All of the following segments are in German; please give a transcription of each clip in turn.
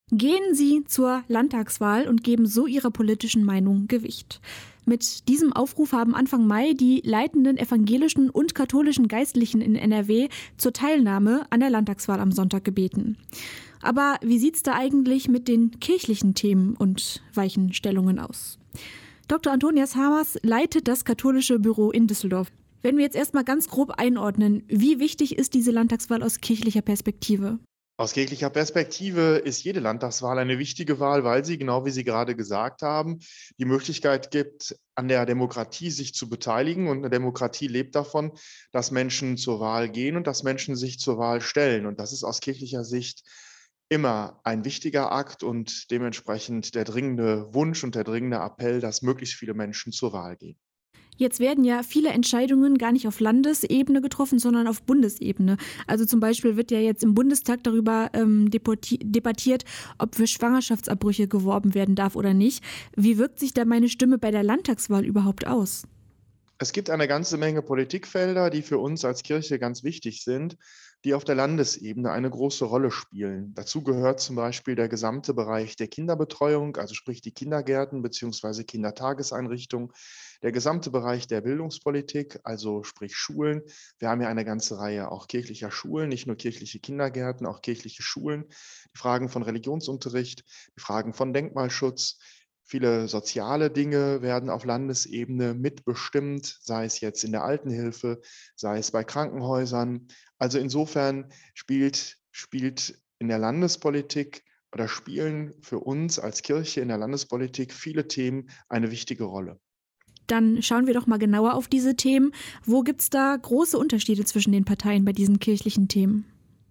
Gehen Sie zur Landtagswahl und geben so Ihrer politischen Meinung Gewicht. Mit diesem Aufruf haben Anfang Mai die leitenden evangelischen und katholischen Geistlichen in NRW zur Teilnahme an der Landtagswahl am Sonntag gebeten. Aber wie sieht's da eigentlich mit den kirchlichen Themen und Weichenstellungen aus? Dr. Antonias Hamers leitet das katholische Büro in Düsseldorf. Wenn wir jetzt erstmal ganz grob einordnen, wie wichtig ist diese Landtagswahl aus kirchlicher Perspektive? Aus kirchlicher Perspektive ist jede Landtagswahl eine wichtige Wahl, weil sie, genau wie Sie gerade gesagt haben, die Möglichkeit gibt, an der Demokratie sich zu beteiligen. Und eine Demokratie lebt davon, dass Menschen zur Wahl gehen und dass Menschen sich zur Wahl stellen. Und das ist aus kirchlicher Sicht immer ein wichtiger Akt und dementsprechend der dringende Wunsch und der dringende Appell, dass möglichst viele Menschen zur Wahl gehen. Jetzt werden ja viele Entscheidungen gar nicht auf Landesebene getroffen, sondern auf Bundesebene. Also zum Beispiel wird ja jetzt im Bundestag darüber debattiert, ob für Schwangerschaftsabbrüche geworben werden darf oder nicht. Wie wirkt sich da meine Stimme bei der Landtagswahl überhaupt aus? Es gibt eine ganze Menge Politikfelder, die für uns als Kirche ganz wichtig sind, die auf der Landesebene eine große Rolle spielen. Dazu gehört zum Beispiel der gesamte Bereich der Kinderbetreuung, also sprich die Kindergärten bzw. Kindertageseinrichtungen, der gesamte Bereich der Bildungspolitik, also sprich Schulen. Wir haben ja eine ganze Reihe auch kirchlicher Schulen, nicht nur kirchliche Kindergärten, auch kirchliche Schulen. Die Fragen von Religionsunterricht, die Fragen von Denkmalschutz. Viele soziale Dinge werden auf Landesebene mitbestimmt, sei es jetzt in der Altenhilfe, sei es bei Krankenhäusern. Also insofern spielt in der Landespolitik oder spielen für uns als Kirche in der Landespolitik viele Themen eine wichtige Rolle. Dann schauen wir doch mal genauer auf diese Themen. Wo gibt es da große Unterschiede zwischen den Parteien bei diesen kirchlichen Themen?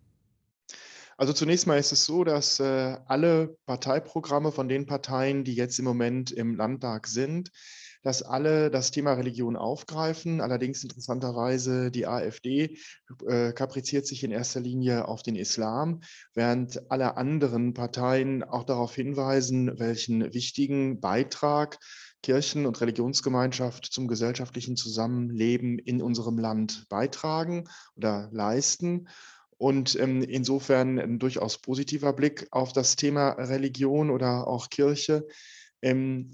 Also zunächst mal ist es so, dass alle Parteiprogramme von den Parteien, die jetzt im Moment im Landtag sind, dass alle das Thema Religion aufgreifen. Allerdings interessanterweise die AfD kapriziert sich in erster Linie auf den Islam, während alle anderen Parteien auch darauf hinweisen, welchen wichtigen Beitrag Kirchen- und Religionsgemeinschaft zum gesellschaftlichen Zusammenleben in unserem Land beitragen oder leisten. Und insofern ein durchaus positiver Blick auf das Thema Religion oder auch Kirche. Ähm,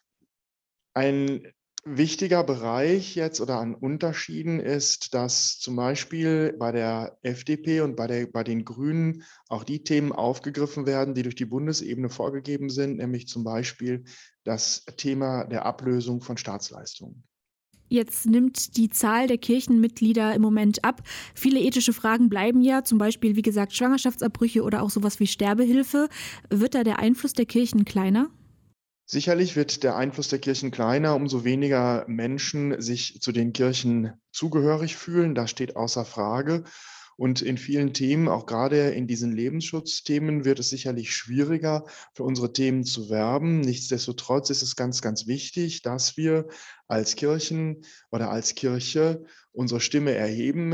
ein wichtiger Bereich jetzt oder an Unterschieden ist, dass zum Beispiel bei der FDP und bei den Grünen auch die Themen aufgegriffen werden, die durch die Bundesebene vorgegeben sind, nämlich zum Beispiel das Thema der Ablösung von Staatsleistungen. Jetzt nimmt die Zahl der Kirchenmitglieder im Moment ab. Viele ethische Fragen bleiben ja, zum Beispiel, wie gesagt, Schwangerschaftsabbrüche oder auch sowas wie Sterbehilfe. Wird da der Einfluss der Kirchen kleiner? Sicherlich wird der Einfluss der Kirchen kleiner, umso weniger Menschen sich zu den Kirchen zugehörig fühlen. Das steht außer Frage. Und in vielen Themen, auch gerade in diesen Lebensschutzthemen, wird es sicherlich schwieriger, für unsere Themen zu werben. Nichtsdestotrotz ist es ganz, ganz wichtig, dass wir als Kirchen oder als Kirche unsere Stimme erheben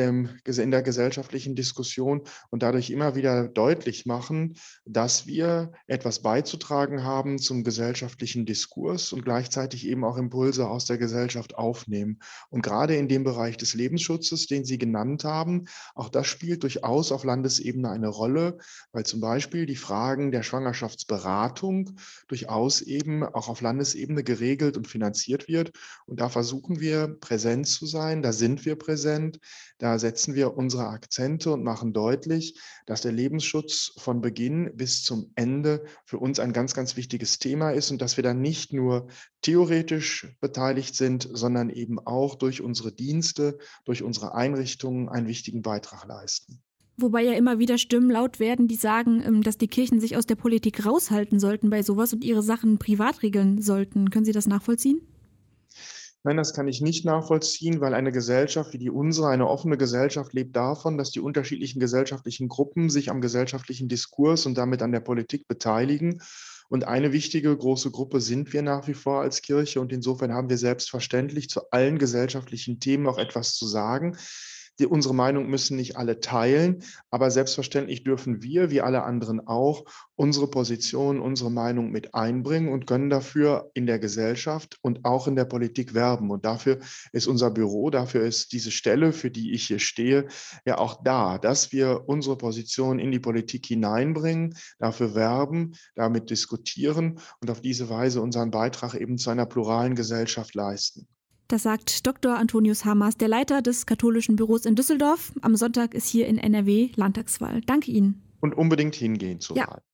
in der gesellschaftlichen Diskussion und dadurch immer wieder deutlich machen, dass wir etwas beizutragen haben zum gesellschaftlichen Diskurs und gleichzeitig eben auch Impulse aus der Gesellschaft aufnehmen. Und gerade in dem Bereich des Lebensschutzes, den Sie genannt haben, auch das spielt durchaus auf Landesebene eine Rolle, weil zum Beispiel die Fragen der Schwangerschaftsberatung durchaus eben auch auf Landesebene geregelt und finanziert wird. Und da versuchen wir präsent zu sein, da sind wir präsent, da setzen wir unsere Akzente und machen deutlich, dass der Lebensschutz von Beginn bis zum Ende für uns ein ganz, ganz wichtiges Thema ist und dass wir dann nicht nur theoretisch beteiligt sind, sondern eben auch durch unsere Dienste, durch unsere Einrichtungen einen wichtigen Beitrag leisten. Wobei ja immer wieder Stimmen laut werden, die sagen, dass die Kirchen sich aus der Politik raushalten sollten bei sowas und ihre Sachen privat regeln sollten. Können Sie das nachvollziehen? Nein, das kann ich nicht nachvollziehen, weil eine Gesellschaft wie die unsere, eine offene Gesellschaft, lebt davon, dass die unterschiedlichen gesellschaftlichen Gruppen sich am gesellschaftlichen Diskurs und damit an der Politik beteiligen. Und eine wichtige große Gruppe sind wir nach wie vor als Kirche. Und insofern haben wir selbstverständlich zu allen gesellschaftlichen Themen auch etwas zu sagen. Unsere Meinung müssen nicht alle teilen, aber selbstverständlich dürfen wir, wie alle anderen auch, unsere Position, unsere Meinung mit einbringen und können dafür in der Gesellschaft und auch in der Politik werben. Und dafür ist unser Büro, dafür ist diese Stelle, für die ich hier stehe, ja auch da, dass wir unsere Position in die Politik hineinbringen, dafür werben, damit diskutieren und auf diese Weise unseren Beitrag eben zu einer pluralen Gesellschaft leisten. Das sagt Dr. Antonius Hamers, der Leiter des katholischen Büros in Düsseldorf. Am Sonntag ist hier in NRW Landtagswahl. Danke Ihnen. Und unbedingt hingehen zur Ja. Wahl.